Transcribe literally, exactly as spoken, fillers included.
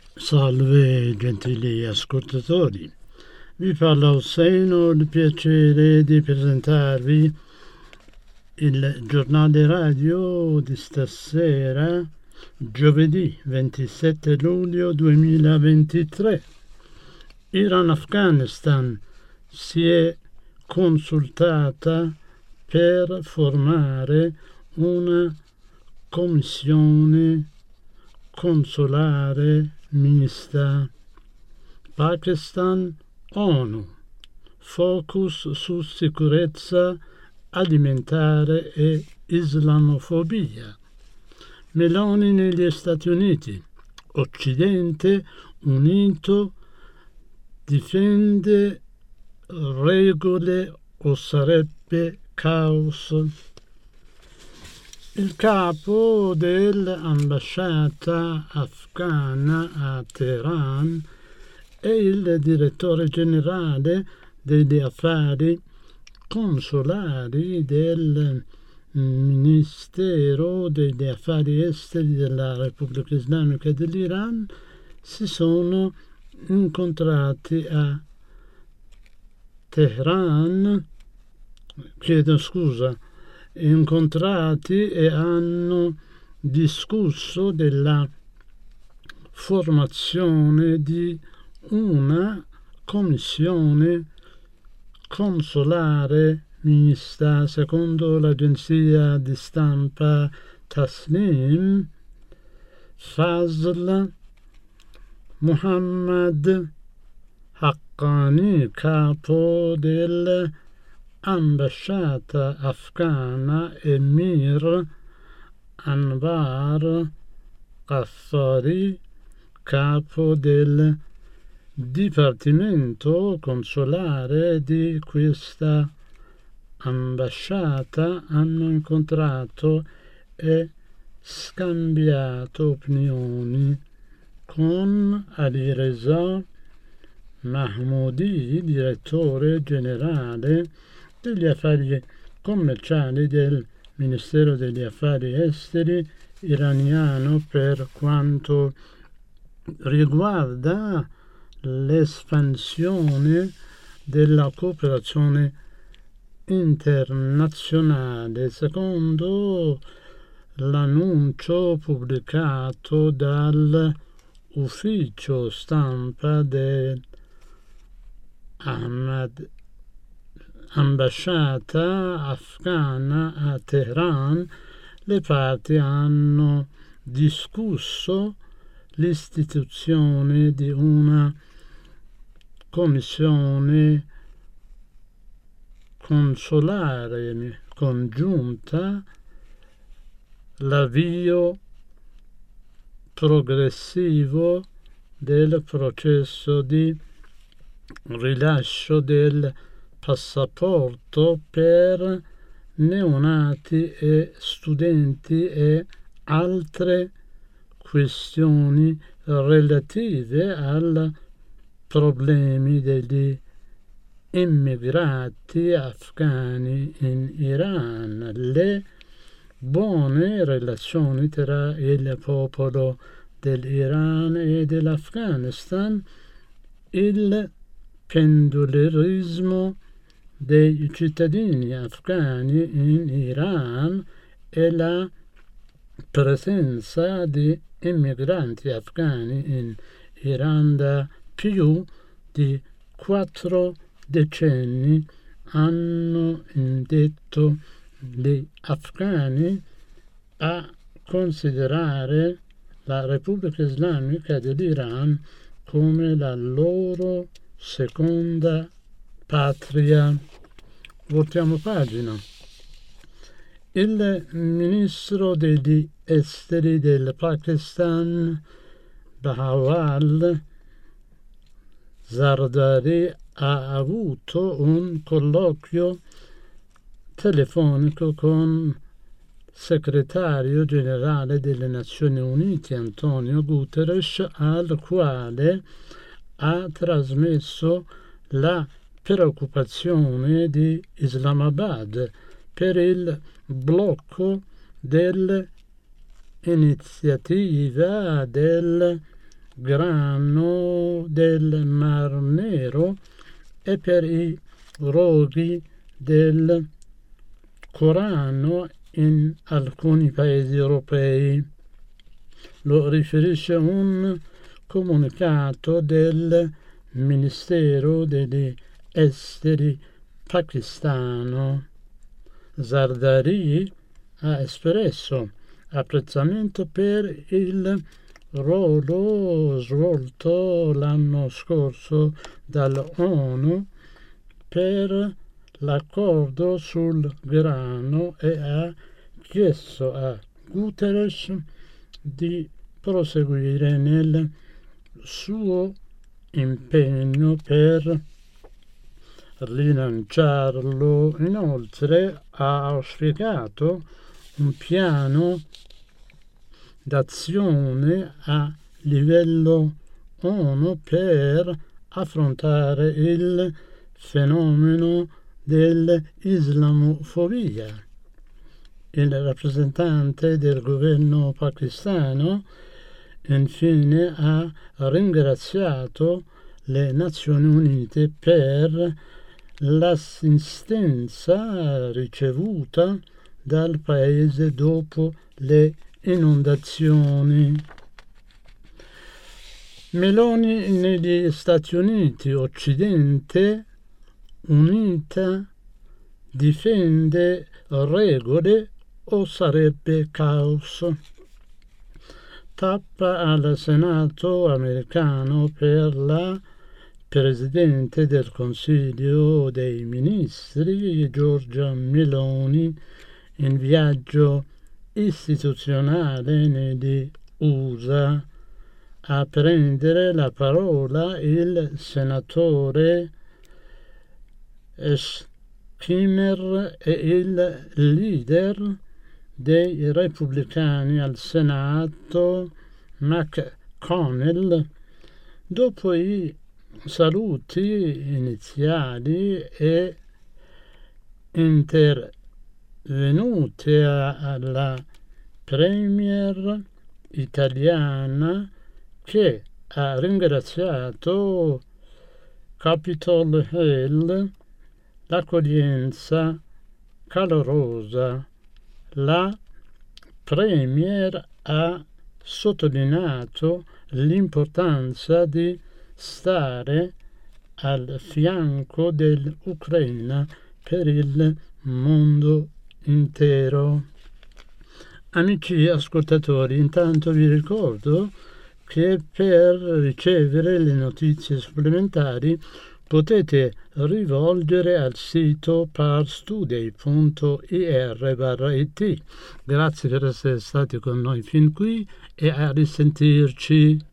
Salve gentili ascoltatori, vi parla Hossein, ho il piacere di presentarvi il giornale radio di stasera, giovedì ventisette luglio duemilaventitré. Iran-Afghanistan si è consultata per formare una commissione consolare mista. Pakistan, ONU, focus su sicurezza alimentare e islamofobia. Meloni negli Stati Uniti, Occidente unito difende regole o sarebbe caos. Il capo dell'ambasciata afghana a Teheran e il direttore generale degli affari consolari del Ministero degli Affari Esteri della Repubblica Islamica dell'Iran si sono incontrati a Teheran, chiedo scusa, incontrati e hanno discusso della formazione di una commissione consolare mista. Secondo l'agenzia di stampa Tasnim, Fazl Muhammad Haqqani, capo dell'ambasciata afghana, Emir Anwar Ghaffari, capo del dipartimento consolare di questa ambasciata, hanno incontrato e scambiato opinioni con Alireza Mahmoudi, direttore generale degli affari commerciali del Ministero degli Affari Esteri iraniano, per quanto riguarda l'espansione della cooperazione internazionale. Secondo l'annuncio pubblicato dall'ufficio stampa dell'ambasciata afghana a Teheran, le parti hanno discusso l'istituzione di una commissione consolare congiunta, l'avvio progressivo del processo di rilascio del passaporto per neonati e studenti e altre questioni relative ai problemi degli immigrati afghani in Iran, le buone relazioni tra il popolo dell'Iran e dell'Afghanistan, il pendulerismo dei cittadini afghani in Iran e la presenza di immigranti afghani in Iran da più di quattro decenni hanno indetto gli afghani a considerare la Repubblica Islamica dell'Iran come la loro seconda patria. Voltiamo pagina. Il ministro degli esteri del Pakistan, Bahawal Zardari, ha avuto un colloquio telefonico con segretario generale delle Nazioni Unite Antonio Guterres, al quale ha trasmesso la preoccupazione di Islamabad per il blocco dell'iniziativa del grano del Mar Nero e per i roghi del Corano in alcuni paesi europei. Lo riferisce un comunicato del Ministero degli Esteri pakistano. Zardari ha espresso apprezzamento per il ruolo svolto l'anno scorso dall'ONU per l'accordo sul grano e ha chiesto a Guterres di proseguire nel suo impegno per rilanciarlo. Inoltre ha auspicato un piano d'azione a livello ONU per affrontare il fenomeno dell'islamofobia. Il rappresentante del governo pakistano infine ha ringraziato le Nazioni Unite per l'assistenza ricevuta dal paese dopo le inondazioni. Meloni negli Stati Uniti, Occidente unita difende regole o sarebbe caos. Tappa al Senato americano per la Presidente del Consiglio dei Ministri Giorgia Meloni in viaggio istituzionale negli U S A. A prendere la parola il senatore Schumer e il leader dei repubblicani al Senato McConnell. Dopo i saluti iniziali e intervenute alla premier italiana che ha ringraziato Capitol Hill l'accoglienza calorosa. La premier ha sottolineato l'importanza di stare al fianco dell'Ucraina per il mondo intero. Amici ascoltatori, intanto vi ricordo che per ricevere le notizie supplementari potete rivolgere al sito parstoday punto ir barra it. Grazie per essere stati con noi fin qui e a risentirci.